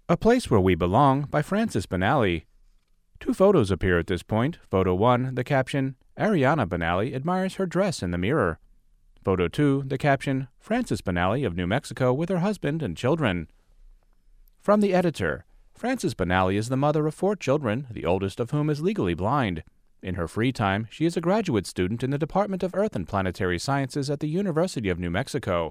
A Place Where We Belong by Frances Benally. Two photos appear at this point. Photo 1, the caption, Ariana Benally admires her dress in the mirror. Photo 2, the caption, Frances Benally of New Mexico with her husband and children. From the editor, Frances Benally is the mother of 4 children, the oldest of whom is legally blind. In her free time, she is a graduate student in the Department of Earth and Planetary Sciences at the University of New Mexico.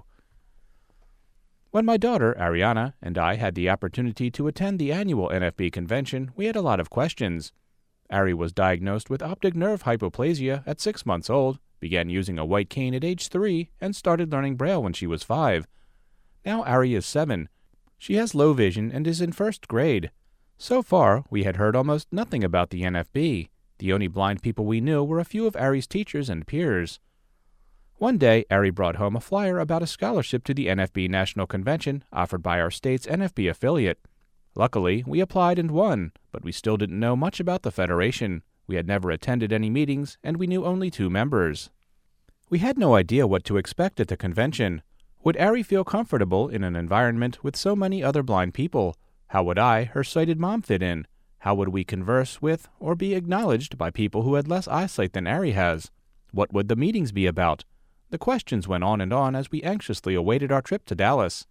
When my daughter, Ariana, and I had the opportunity to attend the annual NFB convention, we had a lot of questions. Ari was diagnosed with optic nerve hypoplasia at 6 months old, began using a white cane at age 3, and started learning Braille when she was 5. Now Ari is 7. She has low vision and is in 1st grade. So far, we had heard almost nothing about the NFB. The only blind people we knew were a few of Ari's teachers and peers. One day, Ari brought home a flyer about a scholarship to the NFB National Convention offered by our state's NFB affiliate. Luckily, we applied and won, but we still didn't know much about the federation. We had never attended any meetings, and we knew only 2 members. We had no idea what to expect at the convention. Would Ari feel comfortable in an environment with so many other blind people? How would I, her sighted mom, fit in? How would we converse with or be acknowledged by people who had less eyesight than Ari has? What would the meetings be about? The questions went on and on as we anxiously awaited our trip to Dallas.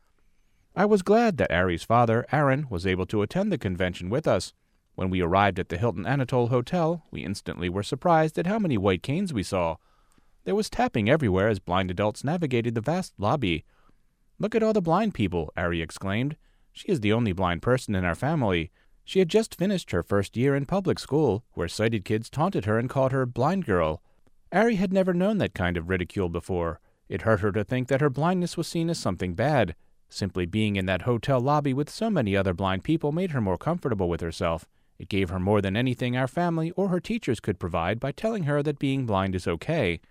I was glad that Ari's father, Aaron, was able to attend the convention with us. When we arrived at the Hilton Anatole Hotel, we instantly were surprised at how many white canes we saw. There was tapping everywhere as blind adults navigated the vast lobby. "Look at all the blind people," Ari exclaimed. "She is the only blind person in our family." She had just finished her 1st year in public school, where sighted kids taunted her and called her blind girl. Ari had never known that kind of ridicule before. It hurt her to think that her blindness was seen as something bad. Simply being in that hotel lobby with so many other blind people made her more comfortable with herself. It gave her more than anything our family or her teachers could provide by telling her that being blind is okay.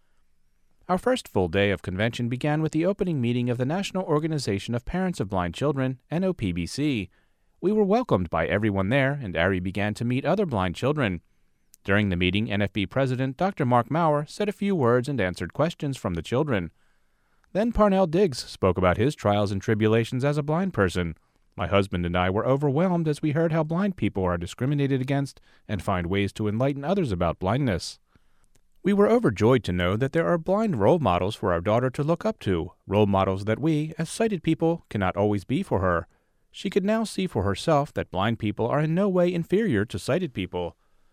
Our first full day of convention began with the opening meeting of the National Organization of Parents of Blind Children, NOPBC. We were welcomed by everyone there, and Ari began to meet other blind children. During the meeting, NFB President Dr. Mark Maurer said a few words and answered questions from the children. Then Parnell Diggs spoke about his trials and tribulations as a blind person. My husband and I were overwhelmed as we heard how blind people are discriminated against and find ways to enlighten others about blindness. We were overjoyed to know that there are blind role models for our daughter to look up to, role models that we, as sighted people, cannot always be for her. She could now see for herself that blind people are in no way inferior to sighted people.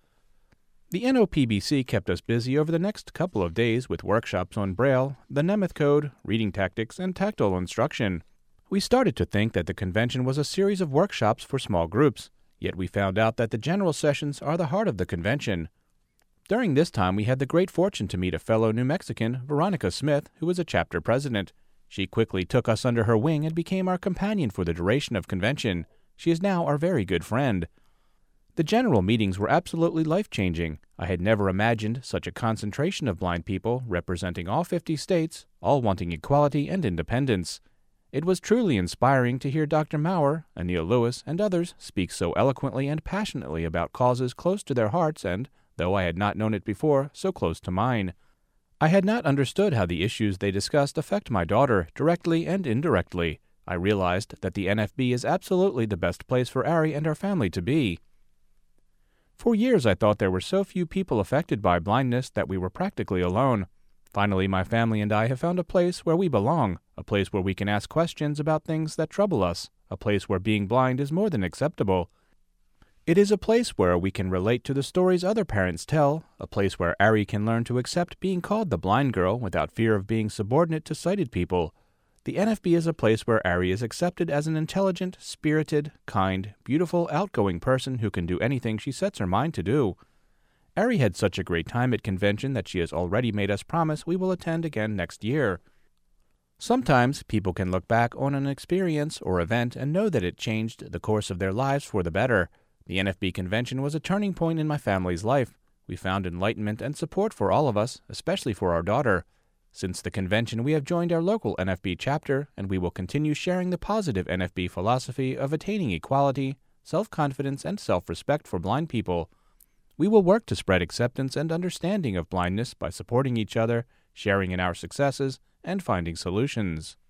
The NOPBC kept us busy over the next couple of days with workshops on Braille, the Nemeth Code, reading tactics, and tactile instruction. We started to think that the convention was a series of workshops for small groups, yet we found out that the general sessions are the heart of the convention. During this time, we had the great fortune to meet a fellow New Mexican, Veronica Smith, who was a chapter president. She quickly took us under her wing and became our companion for the duration of convention. She is now our very good friend. The general meetings were absolutely life-changing. I had never imagined such a concentration of blind people representing all 50 states, all wanting equality and independence. It was truly inspiring to hear Dr. Maurer, Anil Lewis, and others speak so eloquently and passionately about causes close to their hearts and, though I had not known it before, so close to mine. I had not understood how the issues they discussed affect my daughter, directly and indirectly. I realized that the NFB is absolutely the best place for Ari and our family to be. For years I thought there were so few people affected by blindness that we were practically alone. Finally, my family and I have found a place where we belong, a place where we can ask questions about things that trouble us, a place where being blind is more than acceptable. It is a place where we can relate to the stories other parents tell, a place where Ari can learn to accept being called the blind girl without fear of being subordinate to sighted people. The NFB is a place where Ari is accepted as an intelligent, spirited, kind, beautiful, outgoing person who can do anything she sets her mind to do. Ari had such a great time at convention that she has already made us promise we will attend again next year. Sometimes people can look back on an experience or event and know that it changed the course of their lives for the better. The NFB convention was a turning point in my family's life. We found enlightenment and support for all of us, especially for our daughter. Since the convention, we have joined our local NFB chapter, and we will continue sharing the positive NFB philosophy of attaining equality, self-confidence, and self-respect for blind people. We will work to spread acceptance and understanding of blindness by supporting each other, sharing in our successes, and finding solutions.